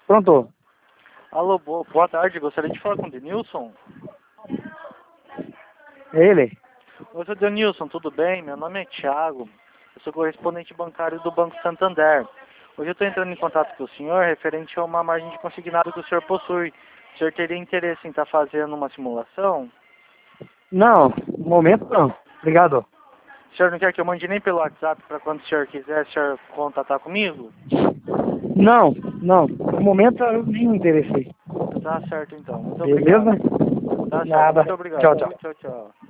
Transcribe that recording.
Pronto. Alô, boa tarde. Gostaria de falar com o Denilson. É ele? Oi, seu Denilson, tudo bem? Meu nome é Thiago. Eu sou correspondente bancário do Banco Santander. Hoje eu estou entrando em contato com o senhor referente a uma margem de consignado que o senhor possui. O senhor teria interesse em estar fazendo uma simulação? Não, no momento não. Obrigado. O senhor não quer que eu mande nem pelo WhatsApp para quando o senhor quiser, o senhor contatar comigo? Não. No momento eu nem me interessei. Tá certo então. Muito Beleza? obrigado. Tá certo, Nada. muito obrigado. Tchau, tchau. Tchau, tchau.